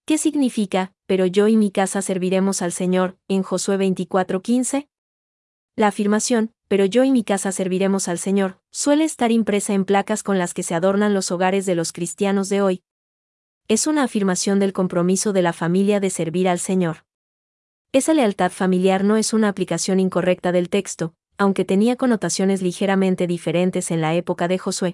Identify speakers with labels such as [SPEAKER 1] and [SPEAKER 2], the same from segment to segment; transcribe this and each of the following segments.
[SPEAKER 1] ¿Qué significa, pero yo y mi casa serviremos al Señor, en Josué 24:15? La afirmación, pero yo y mi casa serviremos al Señor, suele estar impresa en placas con las que se adornan los hogares de los cristianos de hoy. Es una afirmación del compromiso de la familia de servir al Señor. Esa lealtad familiar no es una aplicación incorrecta del texto, aunque tenía connotaciones ligeramente diferentes en la época de Josué.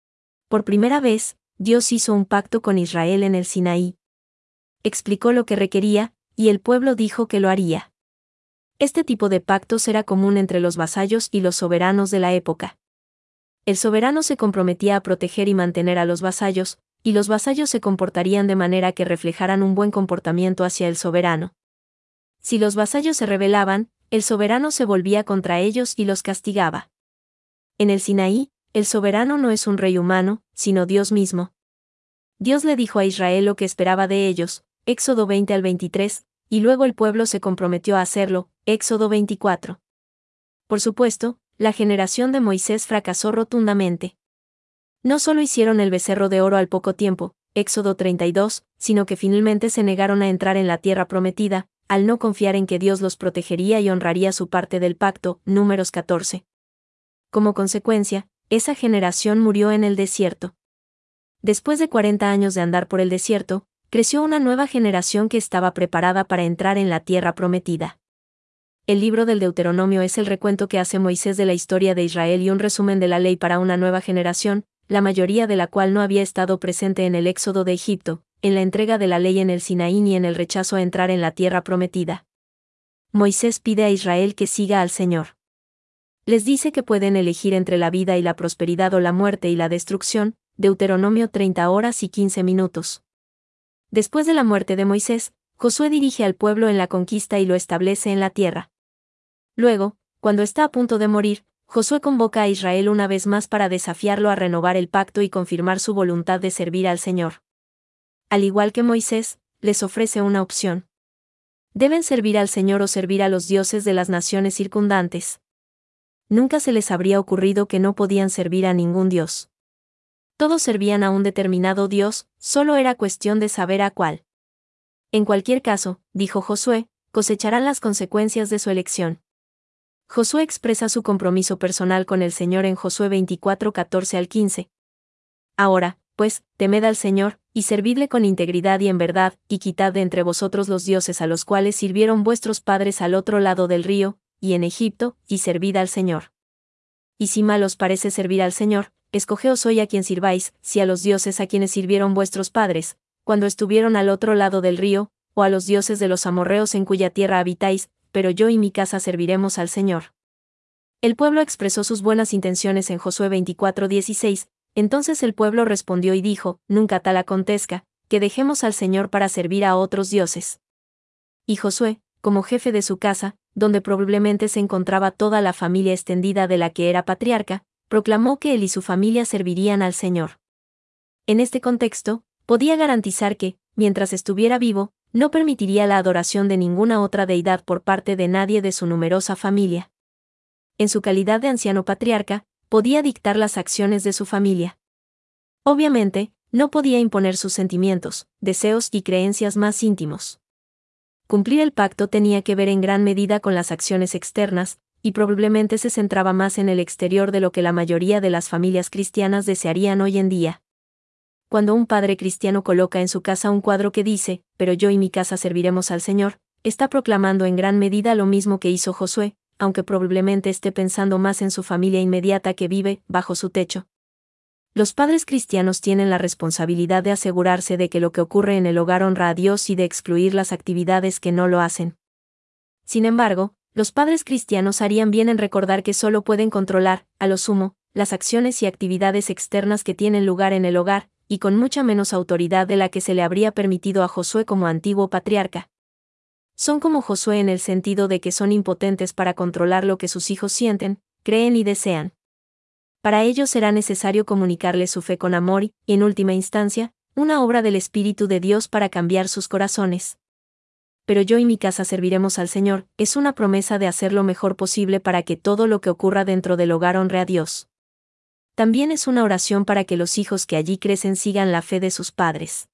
[SPEAKER 1] Por primera vez, Dios hizo un pacto con Israel en el Sinaí. Explicó lo que requería, y el pueblo dijo que lo haría. Este tipo de pactos era común entre los vasallos y los soberanos de la época. El soberano se comprometía a proteger y mantener a los vasallos, y los vasallos se comportarían de manera que reflejaran un buen comportamiento hacia el soberano. Si los vasallos se rebelaban, el soberano se volvía contra ellos y los castigaba. En el Sinaí, el soberano no es un rey humano, sino Dios mismo. Dios le dijo a Israel lo que esperaba de ellos, Éxodo 20 al 23, y luego el pueblo se comprometió a hacerlo, Éxodo 24. Por supuesto, la generación de Moisés fracasó rotundamente. No solo hicieron el becerro de oro al poco tiempo, Éxodo 32, sino que finalmente se negaron a entrar en la tierra prometida, al no confiar en que Dios los protegería y honraría su parte del pacto, Números 14. Como consecuencia, esa generación murió en el desierto. Después de 40 años de andar por el desierto, creció una nueva generación que estaba preparada para entrar en la tierra prometida. El libro del Deuteronomio es el recuento que hace Moisés de la historia de Israel y un resumen de la ley para una nueva generación, la mayoría de la cual no había estado presente en el éxodo de Egipto, en la entrega de la ley en el Sinaí ni en el rechazo a entrar en la tierra prometida. Moisés pide a Israel que siga al Señor. Les dice que pueden elegir entre la vida y la prosperidad o la muerte y la destrucción, Deuteronomio 30 horas y 15 minutos. Después de la muerte de Moisés, Josué dirige al pueblo en la conquista y lo establece en la tierra. Luego, cuando está a punto de morir, Josué convoca a Israel una vez más para desafiarlo a renovar el pacto y confirmar su voluntad de servir al Señor. Al igual que Moisés, les ofrece una opción. Deben servir al Señor o servir a los dioses de las naciones circundantes. Nunca se les habría ocurrido que no podían servir a ningún dios. Todos servían a un determinado dios, solo era cuestión de saber a cuál. En cualquier caso, dijo Josué, cosecharán las consecuencias de su elección. Josué expresa su compromiso personal con el Señor en Josué 24, 14 al 15. Ahora, pues, temed al Señor, y servidle con integridad y en verdad, y quitad de entre vosotros los dioses a los cuales sirvieron vuestros padres al otro lado del río, y en Egipto, y servid al Señor. Y si mal os parece servir al Señor, escogeos hoy a quien sirváis, si a los dioses a quienes sirvieron vuestros padres, cuando estuvieron al otro lado del río, o a los dioses de los amorreos en cuya tierra habitáis, pero yo y mi casa serviremos al Señor. El pueblo expresó sus buenas intenciones en Josué 24:16, entonces el pueblo respondió y dijo, nunca tal acontezca, que dejemos al Señor para servir a otros dioses. Y Josué, como jefe de su casa, donde probablemente se encontraba toda la familia extendida de la que era patriarca, proclamó que él y su familia servirían al Señor. En este contexto, podía garantizar que, mientras estuviera vivo, no permitiría la adoración de ninguna otra deidad por parte de nadie de su numerosa familia. En su calidad de anciano patriarca, podía dictar las acciones de su familia. Obviamente, no podía imponer sus sentimientos, deseos y creencias más íntimos. Cumplir el pacto tenía que ver en gran medida con las acciones externas, y probablemente se centraba más en el exterior de lo que la mayoría de las familias cristianas desearían hoy en día. Cuando un padre cristiano coloca en su casa un cuadro que dice, pero yo y mi casa serviremos al Señor, está proclamando en gran medida lo mismo que hizo Josué, aunque probablemente esté pensando más en su familia inmediata que vive bajo su techo. Los padres cristianos tienen la responsabilidad de asegurarse de que lo que ocurre en el hogar honra a Dios y de excluir las actividades que no lo hacen. Sin embargo, los padres cristianos harían bien en recordar que solo pueden controlar, a lo sumo, las acciones y actividades externas que tienen lugar en el hogar, y con mucha menos autoridad de la que se le habría permitido a Josué como antiguo patriarca. Son como Josué en el sentido de que son impotentes para controlar lo que sus hijos sienten, creen y desean. Para ello será necesario comunicarles su fe con amor y, en última instancia, una obra del Espíritu de Dios para cambiar sus corazones. Pero yo y mi casa serviremos al Señor, es una promesa de hacer lo mejor posible para que todo lo que ocurra dentro del hogar honre a Dios. También es una oración para que los hijos que allí crecen sigan la fe de sus padres.